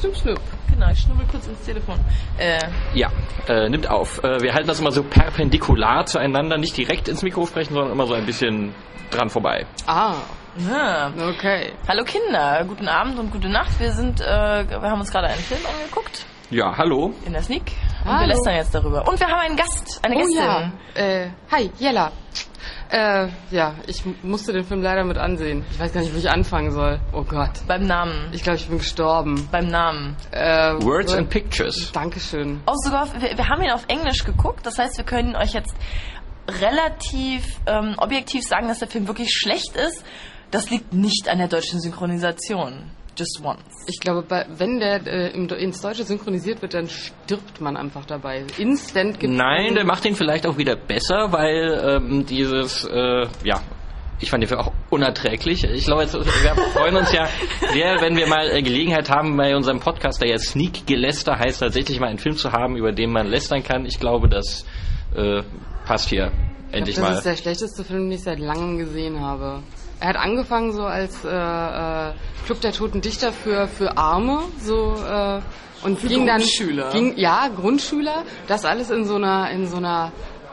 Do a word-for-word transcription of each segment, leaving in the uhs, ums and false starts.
schnupp, schnupp. Genau, ich schnubbel kurz ins Telefon. Äh. Ja, äh, nimmt auf. Äh, wir halten das immer so perpendikular zueinander, nicht direkt ins Mikro sprechen, sondern immer so ein bisschen dran vorbei. Ah. Ja. Okay. Hallo Kinder, guten Abend und gute Nacht. Wir sind, äh, wir haben uns gerade einen Film angeguckt. Ja, hallo. In der Sneak. Und Hallo. wir lästern jetzt darüber. Und wir haben einen Gast, eine Oh Gästin. ja. Äh, hi, Jella. Äh, ja, ich musste den Film leider mit ansehen. Ich weiß gar nicht, wo ich anfangen soll. Oh Gott. Beim Namen. Ich glaube, ich bin gestorben. Beim Namen. Äh, Words äh, and Pictures. Dankeschön. Auch sogar, wir, wir haben ihn auf Englisch geguckt. Das heißt, wir können euch jetzt relativ ähm, objektiv sagen, dass der Film wirklich schlecht ist. Das liegt nicht an der deutschen Synchronisation. Just once. Ich glaube, bei, wenn der äh, im, ins Deutsche synchronisiert wird, dann stirbt man einfach dabei. Instant gibt Nein, der macht ihn vielleicht auch wieder besser, weil ähm, dieses, äh, ja, ich fand den Film auch unerträglich. Ich glaube, jetzt, wir freuen uns ja sehr, wenn wir mal äh, Gelegenheit haben, bei unserem Podcast, der ja Sneak-Geläster heißt, tatsächlich mal einen Film zu haben, über den man lästern kann. Ich glaube, das äh, passt hier endlich ich glaub, das mal. Das ist der schlechteste Film, den ich seit langem gesehen habe. Er hat angefangen so als äh, äh, Club der Toten Dichter für für Arme, so äh, und für ging dann Grundschüler. ging ja Grundschüler, das alles in so einer in so einer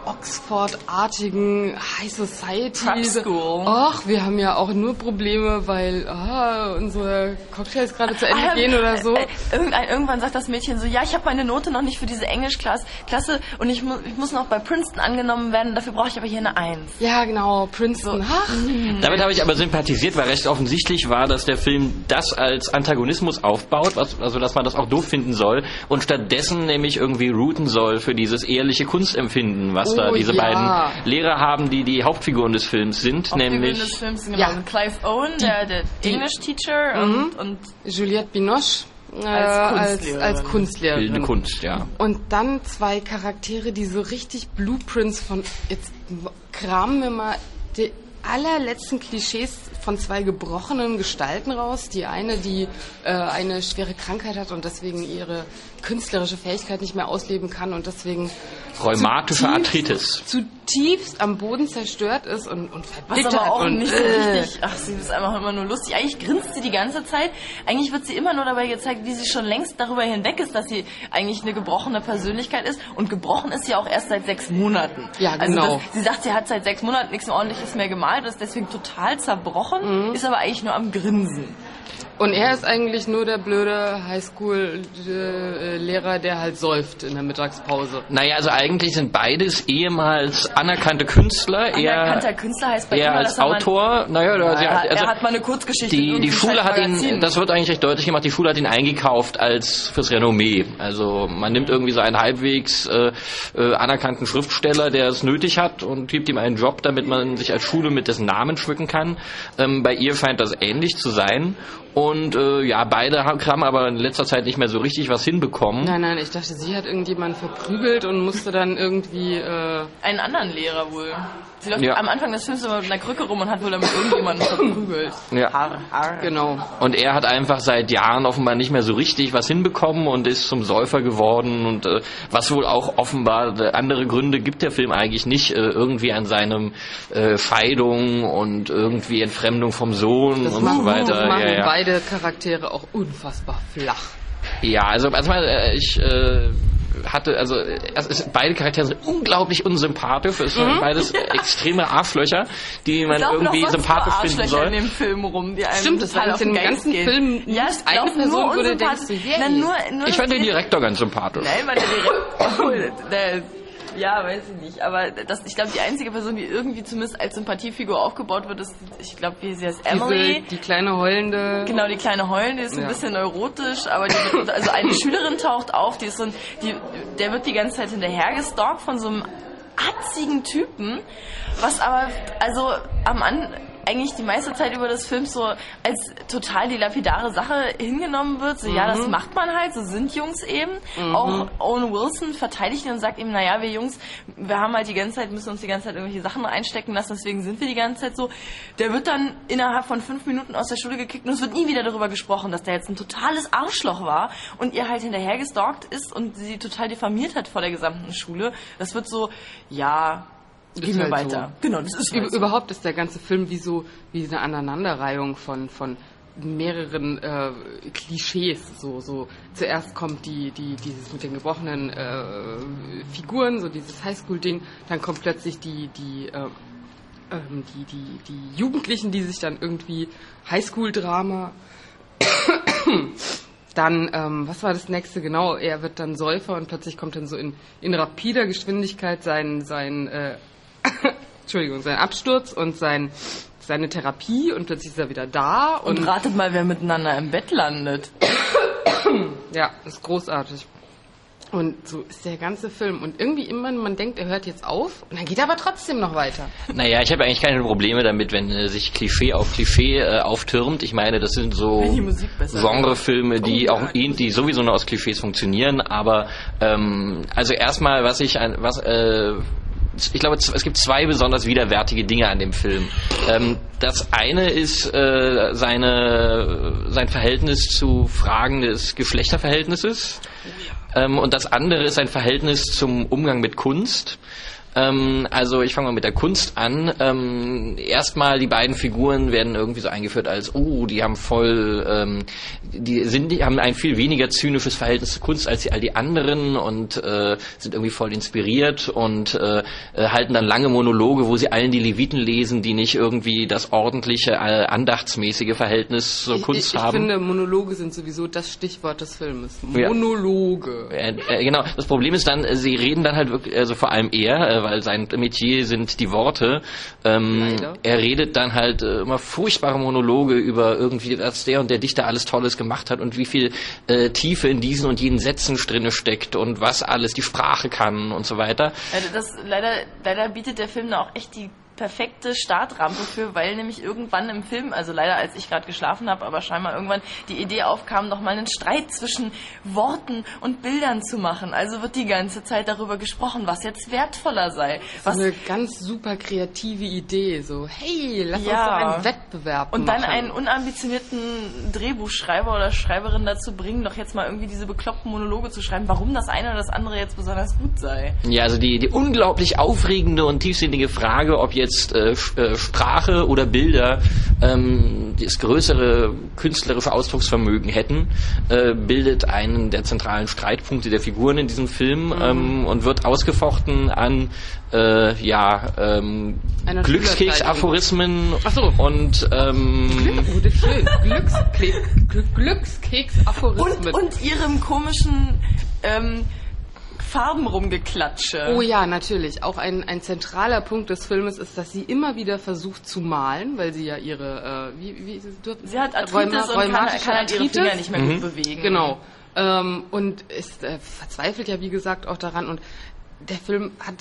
Oxford-artigen High Society. Prep School. Ach, wir haben ja auch nur Probleme, weil ah, unsere Cocktails gerade zu Ende Ah, gehen oder so. Äh, irgendein, irgendwann sagt das Mädchen so, ja, ich habe meine Note noch nicht für diese Englischklasse Klasse und ich, mu ich muss noch bei Princeton angenommen werden, dafür brauche ich aber hier eine Eins. Ja, genau, Princeton. Ach. Damit habe ich aber sympathisiert, weil recht offensichtlich war, dass der Film das als Antagonismus aufbaut, was, also dass man das auch doof finden soll und stattdessen nämlich irgendwie routen soll für dieses ehrliche Kunstempfinden, was Oh, da diese ja. beiden Lehrer haben, die die Hauptfiguren des Films sind, Hauptfiguren nämlich des Films, genau. Ja. Clive Owen, der, der English-Teacher Mhm. und, und Juliette Binoche äh, Als als, Kunstlehrerin. als Kunstlehrerin. bildende Kunst, ja. Und dann zwei Charaktere, die so richtig Blueprints von, jetzt kramen wir mal die allerletzten Klischees von zwei gebrochenen Gestalten raus. Die eine, die äh, eine schwere Krankheit hat und deswegen ihre künstlerische Fähigkeit nicht mehr ausleben kann und deswegen Rheumatische zutiefst- Arthritis. zutiefst am Boden zerstört ist und, und was verbittert aber auch und nicht so äh, richtig, ach, sie ist einfach immer nur lustig. Eigentlich grinst sie die ganze Zeit. Eigentlich wird sie immer nur dabei gezeigt, wie sie schon längst darüber hinweg ist, dass sie eigentlich eine gebrochene Persönlichkeit ist. Und gebrochen ist sie auch erst seit sechs Monaten. Ja, genau. Also das, sie sagt, sie hat seit sechs Monaten nichts mehr Ordentliches mehr gemalt, ist deswegen total zerbrochen, Mhm. ist aber eigentlich nur am Grinsen. Und er ist eigentlich nur der blöde Highschool-Lehrer, der halt säuft in der Mittagspause. Naja, also eigentlich sind beides ehemals anerkannte Künstler. Anerkannter Er, Künstler heißt bei er ihm, als dass er mal- Autor, naja, Ja, sie er, hat, hat, also er hat mal eine Kurzgeschichte. in die, die irgendeinem Schule hat ihn, Magazin. das wird eigentlich recht deutlich gemacht, die Schule hat ihn eingekauft als fürs Renommee. Also man nimmt irgendwie so einen halbwegs äh, äh, anerkannten Schriftsteller, der es nötig hat und gibt ihm einen Job, damit man sich als Schule mit dessen Namen schmücken kann. Ähm, bei ihr scheint das ähnlich zu sein. Und äh, ja, beide haben haben aber in letzter Zeit nicht mehr so richtig was hinbekommen. Nein, nein, ich dachte, sie hat irgendjemanden verprügelt und musste dann irgendwie... Äh Einen anderen Lehrer wohl. Sie läuft Ja. am Anfang des Films immer mit einer Krücke rum und hat wohl damit irgendjemanden verprügelt. Ja. Har, har. genau. Und er hat einfach seit Jahren offenbar nicht mehr so richtig was hinbekommen und ist zum Säufer geworden und äh, was wohl auch offenbar äh, andere Gründe gibt der Film eigentlich nicht, äh, irgendwie an seinem äh, Scheidung und irgendwie Entfremdung vom Sohn Das und machen, so weiter. das machen Ja, ja. beide Charaktere auch unfassbar flach. Ja, also erstmal, äh, ich äh, hatte, also es ist, beide Charaktere sind unglaublich unsympathisch. Es sind beides extreme Arschlöcher, die man Es laufen irgendwie noch sonst sympathisch so finden Arschlöcher soll. in dem Film rum, die einem Stimmt, das total war auf in den dem Geist ganzen gehen. Film Ja, nicht es eine laufen Person, nur wo du unsympathisch- denkst, so, yay. Na, nur, nur Ich fand das den Direktor ganz sympathisch. Nein, weil der Direktor... der, ja, weiß ich nicht. Aber das, ich glaube, die einzige Person, die irgendwie zumindest als Sympathiefigur aufgebaut wird, ist, ich glaube, wie sie heißt, Emily. Diese, die kleine heulende... Genau, die kleine Heulen, die ist ein Ja. bisschen neurotisch, aber die, also eine Schülerin taucht auf, die ist so ein, die, der wird die ganze Zeit hinterhergestalkt von so einem atzigen Typen, was aber, also am An eigentlich die meiste Zeit über des Films so als total die lapidare Sache hingenommen wird. So, mhm. ja, das macht man halt, so sind Jungs eben. Mhm. Auch Owen Wilson verteidigt ihn und sagt ihm, naja, wir Jungs, wir haben halt die ganze Zeit, müssen uns die ganze Zeit irgendwelche Sachen einstecken lassen, deswegen sind wir die ganze Zeit so. Der wird dann innerhalb von fünf Minuten aus der Schule gekickt und es wird nie wieder darüber gesprochen, dass der jetzt ein totales Arschloch war und ihr halt hinterher gestalkt ist und sie total diffamiert hat vor der gesamten Schule. Das wird so, ja... Gehen wir halt weiter. So. Genau, das ist halt Über, so. Überhaupt ist der ganze Film wie so wie eine Aneinanderreihung von von mehreren äh, Klischees. So, so zuerst kommt die, die, dieses mit den gebrochenen äh, Figuren, so dieses Highschool-Ding, dann kommt plötzlich die, die, äh, ähm, die, die, die Jugendlichen, die sich dann irgendwie Highschool-Drama. Dann, ähm, was war das nächste genau? Er wird dann Säufer und plötzlich kommt dann so in, in rapider Geschwindigkeit sein, sein, äh, Entschuldigung, sein Absturz und sein, seine Therapie und plötzlich ist er wieder da. Und, und ratet mal, wer miteinander im Bett landet. Ja, ist großartig. Und so ist der ganze Film. Und irgendwie immer, man denkt, er hört jetzt auf und dann geht er aber trotzdem noch weiter. Naja, ich habe eigentlich keine Probleme damit, wenn äh, sich Klischee auf Klischee äh, auftürmt. Ich meine, das sind so Genrefilme, die oh, auch ja, die sowieso nur aus Klischees funktionieren. Aber ähm, also erstmal, was ich ein, was äh, ich glaube, es gibt zwei besonders widerwärtige Dinge an dem Film. Ähm, das eine ist äh, seine sein Verhältnis zu Fragen des Geschlechterverhältnisses. Ähm, und das andere ist ein Verhältnis zum Umgang mit Kunst. Ähm, also ich fange mal mit der Kunst an. Ähm, erstmal die beiden Figuren werden irgendwie so eingeführt als, oh, die haben voll, ähm, die sind, die haben ein viel weniger zynisches Verhältnis zur Kunst als die, all die anderen und äh, sind irgendwie voll inspiriert und äh, halten dann lange Monologe, wo sie allen die Leviten lesen, die nicht irgendwie das ordentliche, äh, andachtsmäßige Verhältnis zur ich, Kunst ich, ich haben. Ich finde, Monologe sind sowieso das Stichwort des Filmes. Monologe. Ja. Äh, äh, genau. Das Problem ist dann, sie reden dann halt wirklich, also vor allem er, äh, weil sein Metier sind die Worte. Ähm, er redet dann halt äh, immer furchtbare Monologe über irgendwie, was der und der Dichter alles Tolles gemacht hat und wie viel äh, Tiefe in diesen und jenen Sätzen drinne steckt und was alles die Sprache kann und so weiter. Also das leider, leider bietet der Film da auch echt die perfekte Startrampe für, weil nämlich irgendwann im Film, also leider als ich gerade geschlafen habe, aber scheinbar irgendwann die Idee aufkam, noch mal einen Streit zwischen Worten und Bildern zu machen. Also wird die ganze Zeit darüber gesprochen, was jetzt wertvoller sei. Was so eine ganz super kreative Idee, so hey, lass ja. uns doch einen Wettbewerb und machen. dann einen unambitionierten Drehbuchschreiber oder Schreiberin dazu bringen, doch jetzt mal irgendwie diese bekloppten Monologe zu schreiben, warum das eine oder das andere jetzt besonders gut sei. Ja, also die, die unglaublich aufregende und tiefsinnige Frage, ob jetzt Äh, Sprache oder Bilder ähm, das größere künstlerische Ausdrucksvermögen hätten, äh, bildet einen der zentralen Streitpunkte der Figuren in diesem Film mhm. ähm, und wird ausgefochten an äh, ja ähm, Glückskeks-Aphorismen so. und ähm, oh, das ist schön. Glückskeks, Glückskeks-Aphorismen. Und, und ihrem komischen ähm, Farben rumgeklatsche. Oh ja, natürlich. Auch ein, ein zentraler Punkt des Filmes ist, dass sie immer wieder versucht zu malen, weil sie ja ihre, äh, wie, wie, du, sie hat Arthritis Rheuma, und kann, kann halt ihre Finger nicht mehr mhm. gut bewegen. Genau. Ähm, und ist äh, verzweifelt ja, wie gesagt, auch daran. Und der Film hat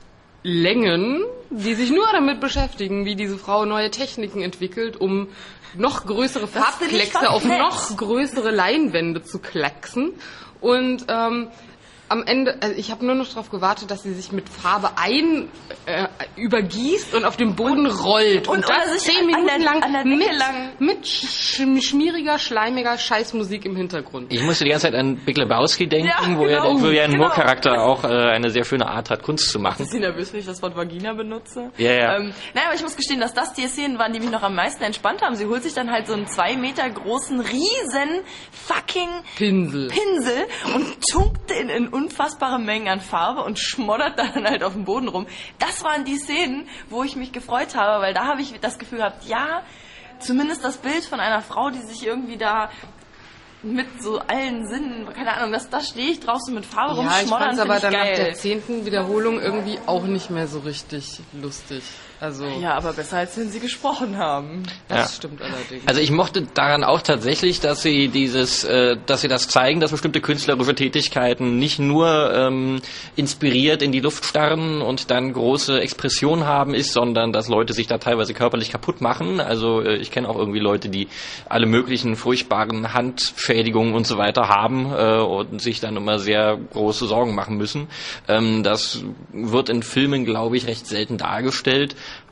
Längen, die sich nur damit beschäftigen, wie diese Frau neue Techniken entwickelt, um noch größere Farbkleckse auf nett. noch größere Leinwände zu klecksen. Und ähm, am Ende, also ich habe nur noch darauf gewartet, dass sie sich mit Farbe ein äh, übergießt und auf dem Boden und, rollt. Und, und das zehn Minuten der, lang, mit, lang mit sch schmieriger, schleimiger Scheißmusik im Hintergrund. Ich musste die ganze Zeit an Big Lebowski denken, ja, wo, genau, er, wo ja ein genau. Humorcharakter auch äh, eine sehr schöne Art hat, Kunst zu machen. Ist sie nervös, wenn ich das Wort Vagina benutze? Ja, ja. Ähm, naja, aber ich muss gestehen, dass das die Szenen waren, die mich noch am meisten entspannt haben. Sie holt sich dann halt so einen zwei Meter großen, riesen fucking Pinsel, Pinsel und tunkt den in unfassbare Mengen an Farbe und schmoddert dann halt auf dem Boden rum. Das waren die Szenen, wo ich mich gefreut habe, weil da habe ich das Gefühl gehabt, ja, zumindest das Bild von einer Frau, die sich irgendwie da mit so allen Sinnen, keine Ahnung, das, da stehe ich draußen mit Farbe ja, rumschmoddern. Ja, ich fand es aber dann geil. nach der zehnten Wiederholung irgendwie auch nicht mehr so richtig lustig. Also ja, aber besser als wenn sie gesprochen haben. Das ja. stimmt allerdings. Also ich mochte daran auch tatsächlich, dass sie dieses, äh, dass sie das zeigen, dass bestimmte künstlerische Tätigkeiten nicht nur ähm, inspiriert in die Luft starren und dann große Expression haben ist, sondern dass Leute sich da teilweise körperlich kaputt machen. Also äh, ich kenne auch irgendwie Leute, die alle möglichen furchtbaren Handschädigungen und so weiter haben äh, und sich dann immer sehr große Sorgen machen müssen. Ähm, das wird in Filmen, glaube ich, recht selten dargestellt.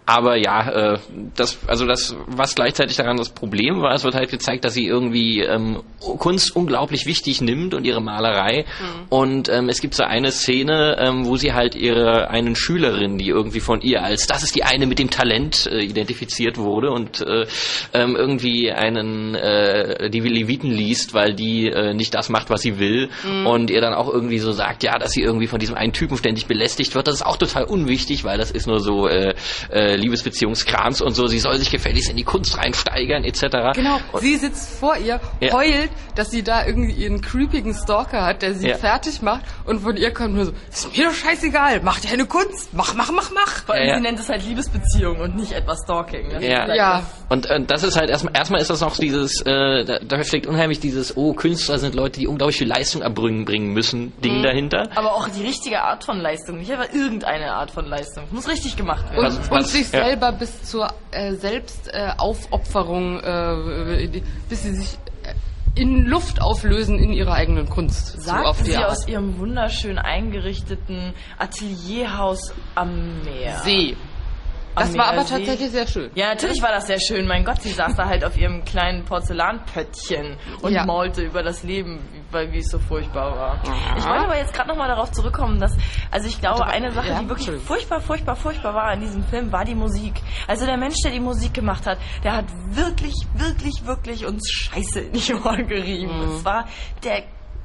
Aber ja, äh, das, also das, was gleichzeitig daran das Problem war, es wird halt gezeigt, dass sie irgendwie ähm, Kunst unglaublich wichtig nimmt und ihre Malerei. Mhm. Und ähm, es gibt so eine Szene, ähm, wo sie halt ihre einen Schülerin, die irgendwie von ihr als das ist die eine mit dem Talent äh, identifiziert wurde und äh, ähm, irgendwie einen äh, die Leviten liest, weil die äh, nicht das macht, was sie will. Mhm. Und ihr dann auch irgendwie so sagt, ja, dass sie irgendwie von diesem einen Typen ständig belästigt wird. Das ist auch total unwichtig, weil das ist nur so äh, äh, Liebesbeziehungskrams und so, sie soll sich gefälligst in die Kunst reinsteigern, et cetera. Genau, und sie sitzt vor ihr, ja. heult, dass sie da irgendwie ihren creepigen Stalker hat, der sie ja. fertig macht und von ihr kommt nur so, ist mir doch scheißegal, mach deine Kunst, mach, mach, mach, mach. Vor allem, ja, ja. sie nennt es halt Liebesbeziehung und nicht etwas Stalking. Das ja, halt ja. Und äh, das ist halt erstmal, erstmal ist das noch dieses, äh, da, da steckt unheimlich dieses, oh, Künstler sind Leute, die unglaublich viel Leistung erbringen bringen müssen, Ding mhm. dahinter. Aber auch die richtige Art von Leistung, nicht einfach irgendeine Art von Leistung. Muss richtig gemacht werden. Und, was, und was, sich ja. selber bis zur äh, Selbstaufopferung, äh, äh, bis sie sich in Luft auflösen in ihrer eigenen Kunst. Sagt so auf die sie Art. aus ihrem wunderschön eingerichteten Atelierhaus am Meer. See. Das war aber tatsächlich sehr schön. Ja, natürlich war das sehr schön. Mein Gott, sie saß da halt auf ihrem kleinen Porzellanpöttchen und ja. maulte über das Leben, weil wie es so furchtbar war. Ja. Ich wollte aber jetzt gerade nochmal darauf zurückkommen, dass, also ich glaube, eine Sache, ja, die wirklich furchtbar, furchtbar, furchtbar war in diesem Film, war die Musik. Also der Mensch, der die Musik gemacht hat, der hat wirklich, wirklich, wirklich uns Scheiße in die Ohren gerieben. Mhm. Es war der...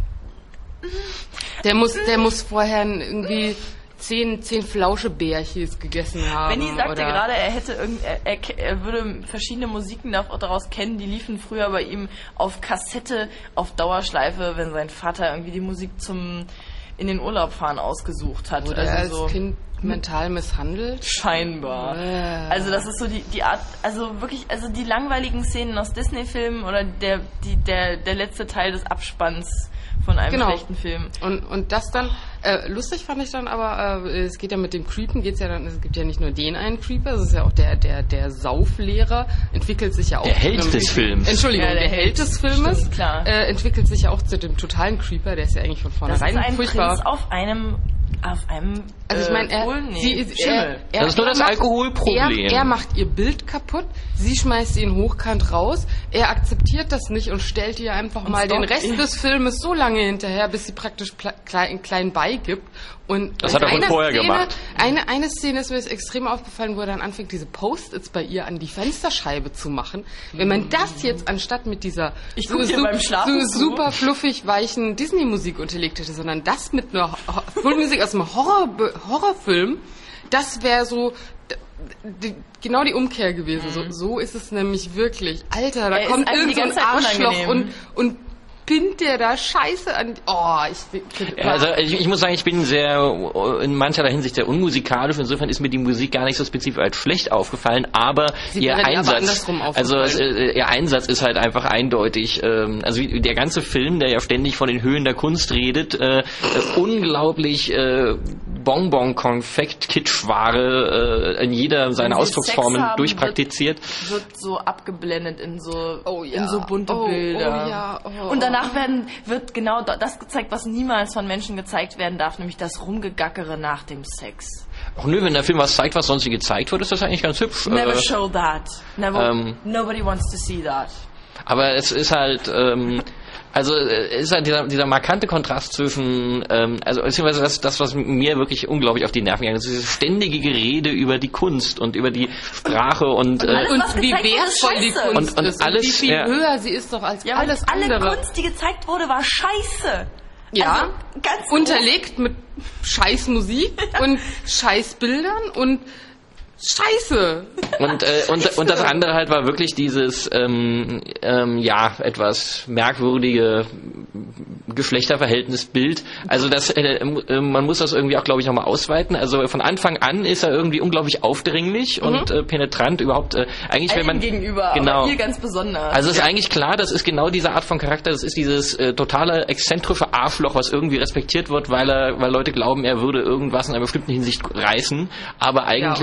Der muss, der muss vorher irgendwie... Zehn, zehn Flauschebärchis gegessen haben. Benni sagte oder gerade, er hätte irgend, er, er, er würde verschiedene Musiken daraus kennen, die liefen früher bei ihm auf Kassette, auf Dauerschleife, wenn sein Vater irgendwie die Musik zum in den Urlaub fahren ausgesucht hat. Oder also er als so Kind mental misshandelt? Scheinbar. Äh. Also das ist so die, die Art, also wirklich, also die langweiligen Szenen aus Disney-Filmen oder der, die, der, der letzte Teil des Abspanns von einem genau. schlechten Film. Und, und das dann, äh, lustig fand ich dann aber, äh, es geht ja mit dem Creepen, geht's ja dann, es gibt ja nicht nur den einen Creeper, es ist ja auch der, der, der Sauflehrer, entwickelt sich ja auch. Der Held des Films. Entschuldigung, ja, der, der Held des Filmes, stimmt, klar. Äh, entwickelt sich ja auch zu dem totalen Creeper, der ist ja eigentlich von vornherein das ist ein furchtbar. Prinz auf einem, auf einem, also ich meine, er, nee, sie ist, Schimmel. er, er, das ist nur das macht, Alkoholproblem. Er, er macht ihr Bild kaputt, sie schmeißt ihn hochkant raus, er akzeptiert das nicht und stellt ihr einfach und mal den Rest ihn. des Filmes so lange hinterher, bis sie praktisch klein, klein beigibt. Und das hat er wohl vorher Szene, gemacht. Eine, eine Szene ist mir jetzt extrem aufgefallen, wo er dann anfängt, diese Post-its bei ihr an die Fensterscheibe zu machen. Wenn man das jetzt anstatt mit dieser ich so, so, beim Schlafen so super fluffig weichen Disney-Musik unterlegt hätte, sondern das mit einer Musik aus einem Horror, Horrorfilm, das wäre so die, genau die Umkehr gewesen. Mhm. So, so ist es nämlich wirklich. Alter, da er kommt irgend so ein Arschloch und, und pinnt der da Scheiße an. Oh, ich, ja, also ich, ich muss sagen, ich bin sehr in mancherlei Hinsicht sehr unmusikalisch. Insofern ist mir die Musik gar nicht so spezifisch als schlecht aufgefallen, aber Sie ihr Einsatz, aber also äh, ihr Einsatz ist halt einfach eindeutig. Ähm, also der ganze Film, der ja ständig von den Höhen der Kunst redet, äh, unglaublich äh, Bonbon-Konfekt-Kitschware äh, in jeder seiner Ausdrucksformen haben, durchpraktiziert. Wird, wird so abgeblendet in so oh, ja. in so bunte oh, Bilder. Oh, ja. oh, Und danach werden, wird genau das gezeigt, was niemals von Menschen gezeigt werden darf, nämlich das Rumgegackere nach dem Sex. Ach nö, wenn der Film was zeigt, was sonst nie gezeigt wird, ist das eigentlich ganz hübsch. Never äh, show that. Never, ähm, nobody wants to see that. Aber es ist halt, ähm, also es ist halt dieser, dieser markante Kontrast zwischen, ähm, also beziehungsweise das, das, was mir wirklich unglaublich auf die Nerven gegangen ist, dieses ständige Gerede über die Kunst und über die Sprache und und, alles, und was wie gezeigt wertvoll wurde, die ist Kunst und, und ist alles, und wie viel ja. höher sie ist doch als ja, alles alle andere. Kunst, die gezeigt wurde, war scheiße. Ja, also, ganz unterlegt mit Scheißmusik und Scheißbildern und Scheiße. Und, äh, und, und das andere halt war wirklich dieses, ähm, ähm, ja, etwas merkwürdige Geschlechterverhältnisbild. Also das, äh, äh, man muss das irgendwie auch, glaube ich, nochmal ausweiten. Also von Anfang an ist er irgendwie unglaublich aufdringlich mhm. und äh, penetrant überhaupt. Äh, eigentlich, wenn man gegenüber, genau, aber ihr ganz besonders. Also es ja. ist eigentlich klar, das ist genau diese Art von Charakter. Das ist dieses äh, totale exzentrische Arschloch, was irgendwie respektiert wird, weil er, weil Leute glauben, er würde irgendwas in einer bestimmten Hinsicht reißen. Aber eigentlich ja,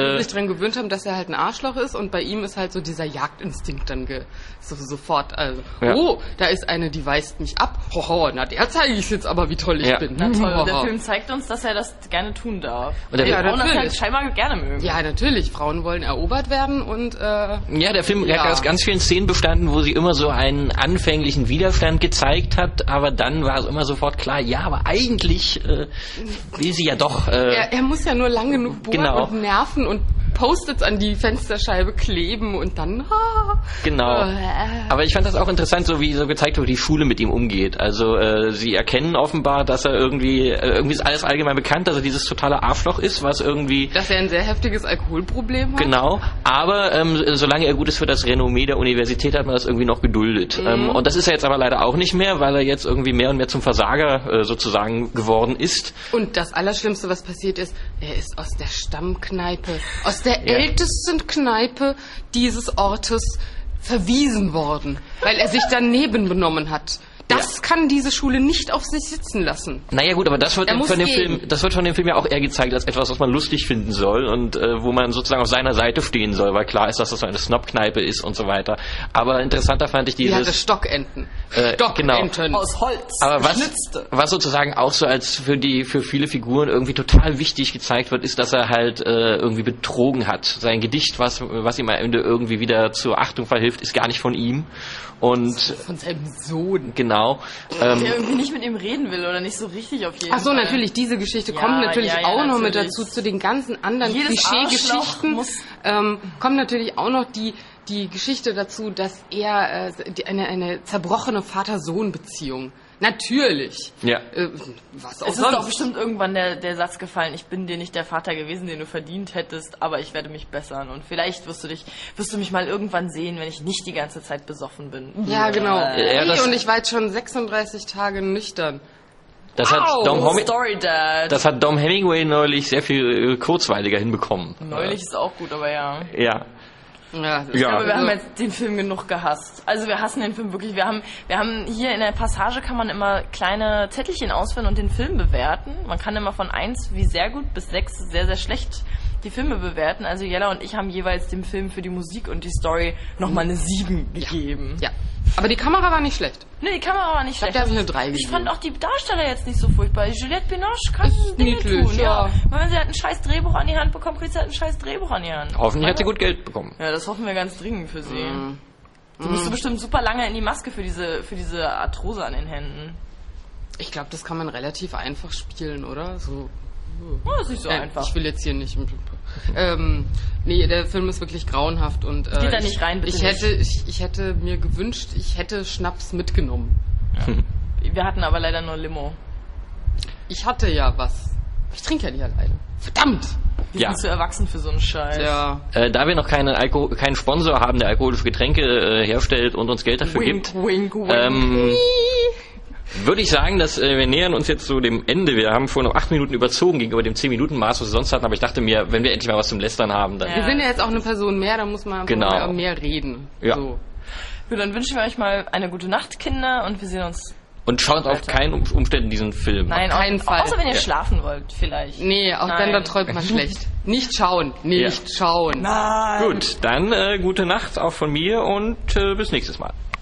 äh, sich dran gewöhnt haben, dass er halt ein Arschloch ist und bei ihm ist halt so dieser Jagdinstinkt dann ge so, sofort, also, ja. oh, da ist eine, die weist mich ab, hoho, na der zeige ich jetzt aber, wie toll ich ja. bin. Na toll, der Film zeigt uns, dass er das gerne tun darf. Und der ja, Frauen das natürlich. halt scheinbar gerne mögen. Ja, natürlich, Frauen wollen erobert werden und äh, Ja, der Film ja. hat aus ganz vielen Szenen bestanden, wo sie immer so einen anfänglichen Widerstand gezeigt hat, aber dann war es immer sofort klar, ja, aber eigentlich äh, will sie ja doch... Äh, er, er muss ja nur lang genug bohren genau. und nerven und Post-its an die Fensterscheibe kleben und dann... Ah, Genau. äh, Aber ich fand das auch interessant, so wie so gezeigt wird, wie die Schule mit ihm umgeht. Also äh, sie erkennen offenbar, dass er irgendwie, äh, irgendwie ist alles allgemein bekannt, dass er dieses totale Arschloch ist, was irgendwie... dass er ein sehr heftiges Alkoholproblem hat. Genau, aber ähm, solange er gut ist für das Renommee der Universität, hat man das irgendwie noch geduldet. Mhm. Ähm, und das ist er jetzt aber leider auch nicht mehr, weil er jetzt irgendwie mehr und mehr zum Versager äh, sozusagen geworden ist. Und das Allerschlimmste, was passiert ist, er ist aus der Stammkneipe, aus der Ja. ältesten Kneipe dieses Ortes verwiesen worden, weil er sich daneben benommen hat. Das kann diese Schule nicht auf sich sitzen lassen. Naja gut, aber das wird Er muss von dem gehen. Film, das wird von dem Film ja auch eher gezeigt als etwas, was man lustig finden soll und äh, wo man sozusagen auf seiner Seite stehen soll, weil klar ist, dass das so eine Snobkneipe ist und so weiter. Aber interessanter fand ich Die hatte dieses... Stockenten. Äh, Stockenten. Aus Holz. Aber was, Geschnitzte. was sozusagen auch so als für die für viele Figuren irgendwie total wichtig gezeigt wird, ist, dass er halt äh, irgendwie betrogen hat. Sein Gedicht, was was ihm am Ende irgendwie wieder zur Achtung verhilft, ist gar nicht von ihm. Und Von seinem Sohn. genau. Ähm, Der irgendwie nicht mit ihm reden will oder nicht so richtig auf jeden Ach so, Fall. natürlich, diese Geschichte Ja, kommt natürlich ja, ja, auch noch mit natürlich. dazu, zu den ganzen anderen Jedes Arschloch Klischeegeschichten. muss- Ähm, kommt natürlich auch noch die, die Geschichte dazu, dass er äh, die, eine, eine zerbrochene Vater-Sohn-Beziehung. Natürlich. ja. Äh, was auch Es ist doch sonst. bestimmt irgendwann der, der Satz gefallen, ich bin dir nicht der Vater gewesen, den du verdient hättest, aber ich werde mich bessern. Und vielleicht wirst du dich, wirst du mich mal irgendwann sehen, wenn ich nicht die ganze Zeit besoffen bin. Ja, genau. Ja, Hey, das- und ich war jetzt schon sechsunddreißig Tage nüchtern. Das hat Au, Dom Homi- Story Dad. das hat Dom Hemingway neulich sehr viel äh, kurzweiliger hinbekommen. Neulich ist auch gut, aber ja. Ja. Ja, das Ja. Aber wir also- haben jetzt den Film genug gehasst. Also wir hassen den Film wirklich. Wir haben, wir haben hier in der Passage kann man immer kleine Zettelchen ausfüllen und den Film bewerten. Man kann immer von eins wie sehr gut bis sechs sehr, sehr schlecht die Filme bewerten. Also Jella und ich haben jeweils dem Film für die Musik und die Story nochmal eine sieben gegeben. Ja. Aber die Kamera war nicht schlecht. Nee, die Kamera war nicht Ich glaub, schlecht. da hab ich eine drei Ich gegeben. fand auch die Darsteller jetzt nicht so furchtbar. Juliette Binoche kann Ist Dinge niedlich, tun, ja. ja. Weil wenn sie halt ein scheiß Drehbuch an die Hand bekommt, kriegt sie halt ein scheiß Drehbuch an die Hand. Hoffentlich hat sie gut Geld bekommen. Ja, das hoffen wir ganz dringend für sie. Mhm. Sie musste bestimmt super lange in die Maske für diese, für diese Arthrose an den Händen. Ich glaube, das kann man relativ einfach spielen, oder? So. Oh, das ist nicht so Äh, einfach. Ich will jetzt hier nicht. Ähm, nee, der Film ist wirklich grauenhaft und äh, Geht da ich, nicht rein, bitte ich nicht. hätte, ich, ich hätte mir gewünscht, ich hätte Schnaps mitgenommen. Wir hatten aber leider nur Limo. Ich hatte ja was. Ich trinke ja nicht alleine. Verdammt! Wir Ja. sind zu erwachsen für so einen Scheiß. Ja. Äh, da wir noch keine Alko- keinen Sponsor haben, der alkoholische Getränke äh, herstellt und uns Geld dafür Wink, gibt, wink, wink. ähm, würde ich sagen, dass äh, wir nähern uns jetzt so dem Ende. Wir haben vorhin noch acht Minuten überzogen gegenüber dem zehn Minuten Maß, was wir sonst hatten, aber ich dachte mir, wenn wir endlich mal was zum Lästern haben, dann... Ja. Wir sind ja jetzt auch eine Person mehr, da muss man einfach Genau. mal mehr reden. Ja. So. Gut, dann wünschen wir euch mal eine gute Nacht, Kinder, und wir sehen uns. Und schaut auf Alter. keinen Um- Umständen diesen Film. Nein, Auf keinen au- Fall. außer wenn ihr Ja. schlafen wollt, vielleicht. Nee, auch Nein. dann, da träumt man schlecht. Nicht schauen. Nicht schauen. Nein. Gut, dann äh, gute Nacht auch von mir und äh, bis nächstes Mal.